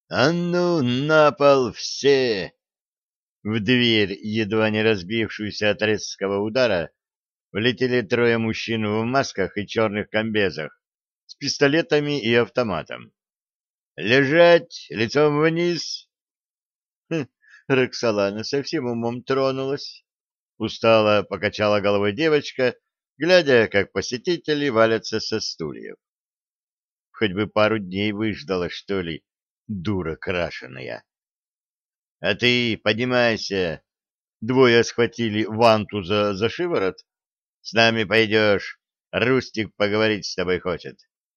«А ну, на пол все!» В дверь, едва не разбившуюся от резкого удара, влетели трое мужчин в масках и черных комбезах с пистолетами и автоматом. «Лежать! Лицом вниз!» Хм, Роксолана совсем умом тронулась. Устало покачала головой девочка, глядя, как посетители валятся со стульев. Хоть бы пару дней выждала, что ли, дура крашеная. — А ты поднимайся. Двое схватили Вантуза за шиворот. С нами пойдешь. Рустик поговорить с тобой хочет.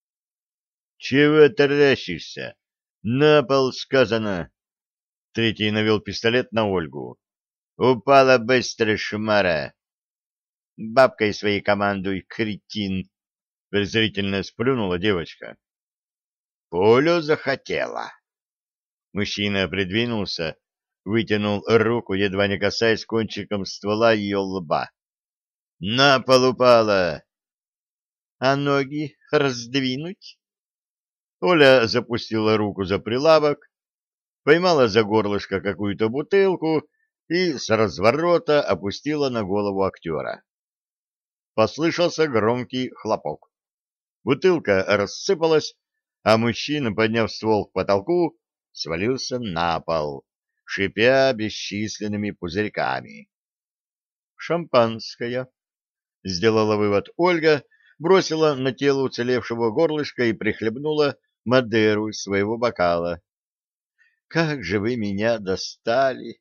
— Чего таращишься? На пол сказано. Третий навел пистолет на Ольгу. — Упала быстро, шмара. — Бабкой своей командуй, кретин. Презрительно сплюнула девочка. — Пулю захотела. Мужчина придвинулся, вытянул руку, едва не касаясь кончиком ствола ее лба. «На пол упала!» «А ноги раздвинуть?» Оля запустила руку за прилавок, поймала за горлышко какую-то бутылку и с разворота опустила на голову актера. Послышался громкий хлопок. Бутылка рассыпалась, а мужчина, подняв ствол к потолку, свалился на пол, шипя бесчисленными пузырьками. «Шампанское», — сделала вывод Ольга, бросила на тело уцелевшего горлышка и прихлебнула Мадеру из своего бокала. «Как же вы меня достали!»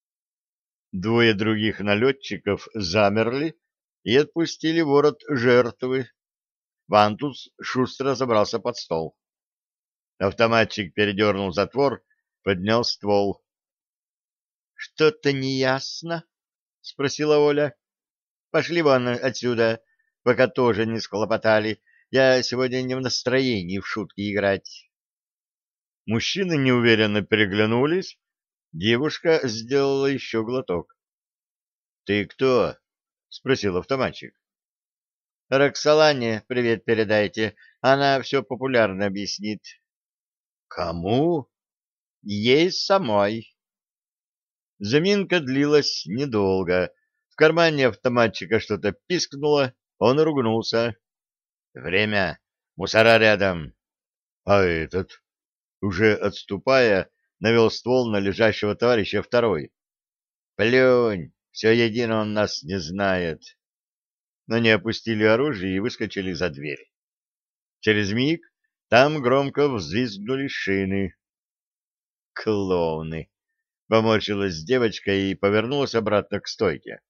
Двое других налетчиков замерли и отпустили ворот жертвы. Вантус шустро забрался под стол. Автоматчик передернул затвор, поднял ствол. — Что-то неясно? — спросила Оля. — Пошли вон отсюда, пока тоже не схлопотали. Я сегодня не в настроении в шутки играть. Мужчины неуверенно переглянулись. Девушка сделала еще глоток. — Ты кто? — спросил автоматчик. — Роксолане привет передайте. Она все популярно объяснит. — Кому? — Ей самой. Заминка длилась недолго. В кармане автоматчика что-то пискнуло, он ругнулся. «Время! Мусора рядом!» А этот, уже отступая, навел ствол на лежащего товарища второй. «Плюнь! Все едино он нас не знает!» Но они опустили оружие и выскочили за дверь. Через миг там громко взвизгнули шины. «Клоуны!» — поморщилась девочка и повернулась обратно к стойке.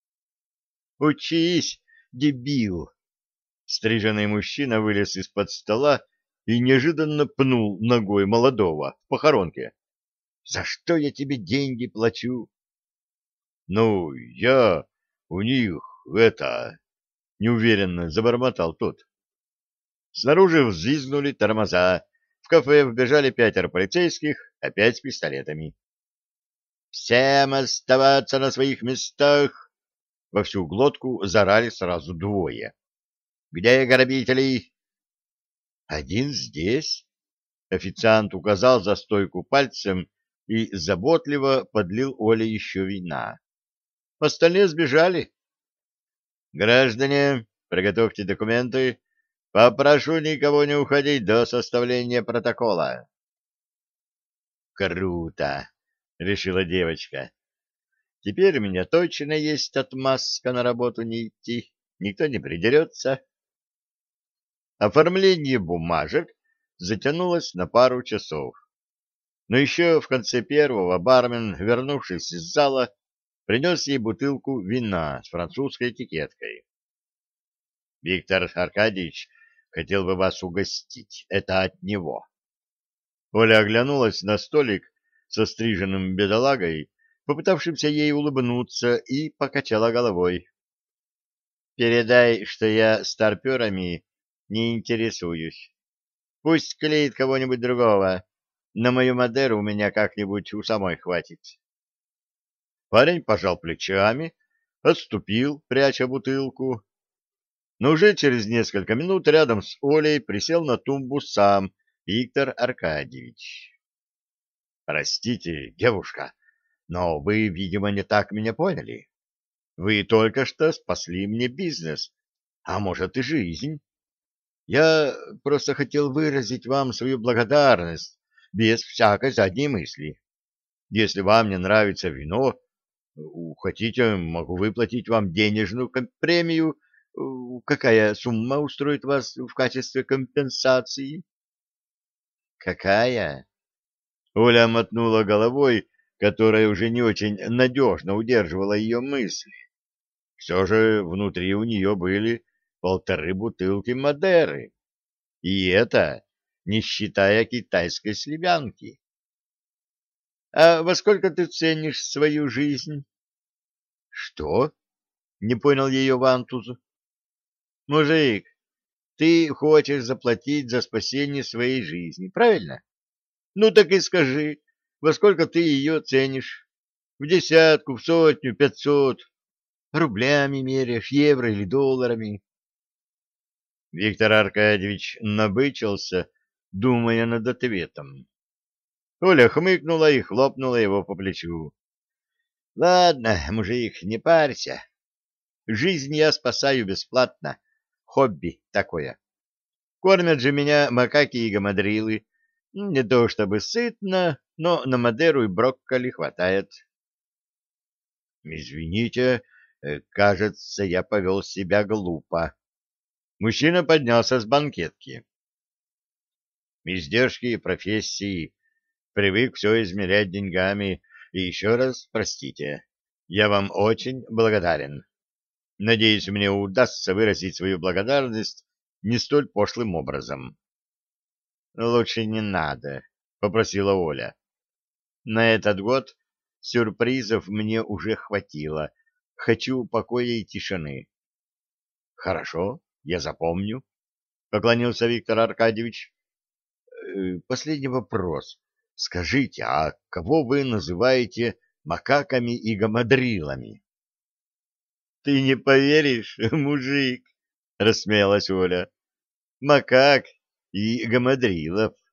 «Учись, дебил!» Стриженный мужчина вылез из-под стола и неожиданно пнул ногой молодого в похоронке. «За что я тебе деньги плачу?» «Ну, я у них это...» — неуверенно забормотал тот. Снаружи взвизгнули тормоза. В кафе вбежали 5 полицейских, опять с пистолетами. «Всем оставаться на своих местах!» Во всю глотку заорали сразу двое. «Где грабители?» «Один здесь». Официант указал за стойку пальцем и заботливо подлил Оле еще вина. Остальные сбежали. «Граждане, приготовьте документы. Попрошу никого не уходить до составления протокола». «Круто!» — решила девочка. «Теперь у меня точно есть отмазка на работу не идти. Никто не придерется». Оформление бумажек затянулось на пару часов. Но еще в конце первого бармен, вернувшись из зала, принес ей бутылку вина с французской этикеткой. «Виктор Аркадьевич хотел бы вас угостить. Это от него». Оля оглянулась на столик со стриженным бедолагой, попытавшимся ей улыбнуться, и покачала головой. «Передай, что я старперами не интересуюсь. Пусть клеит кого-нибудь другого. На мою Мадеру у меня как-нибудь у самой хватит». Парень пожал плечами, отступил, пряча бутылку. Но уже через несколько минут рядом с Олей присел на тумбу сам Виктор Аркадьевич. Простите, девушка, но вы, видимо, не так меня поняли. Вы только что спасли мне бизнес, а может и жизнь. Я просто хотел выразить вам свою благодарность без всякой задней мысли. Если вам не нравится вино, хотите, могу выплатить вам денежную премию. Какая сумма устроит вас в качестве компенсации? Какая? Оля мотнула головой, которая уже не очень надежно удерживала ее мысли. Все же внутри у нее были 1,5 бутылки Мадеры. И это не считая китайской сливянки. А во сколько ты ценишь свою жизнь? Что? Не понял ее Вантуз. Мужик, ты хочешь заплатить за спасение своей жизни, правильно? Ну так и скажи, во сколько ты ее ценишь? В десятку, в сотню, 500? Рублями меряешь, евро или долларами? Виктор Аркадьевич набычился, думая над ответом. Оля хмыкнула и хлопнула его по плечу. — Ладно, мужик, не парься. Жизнь я спасаю бесплатно. Хобби такое. Кормят же меня макаки и гамадрилы. Не то чтобы сытно, но на Мадеру и брокколи хватает. — Извините, кажется, я повел себя глупо. Мужчина поднялся с банкетки. Издержки профессии. Привык все измерять деньгами. И еще раз простите. Я вам очень благодарен. Надеюсь, мне удастся выразить свою благодарность не столь пошлым образом. — Лучше не надо, — попросила Оля. — На этот год сюрпризов мне уже хватило. Хочу покоя и тишины. — Хорошо, я запомню, — поклонился Виктор Аркадьевич. Последний вопрос. Скажите, а кого вы называете макаками и гамадрилами? — Ты не поверишь, мужик, — рассмеялась Оля. — Макак и гамадрилов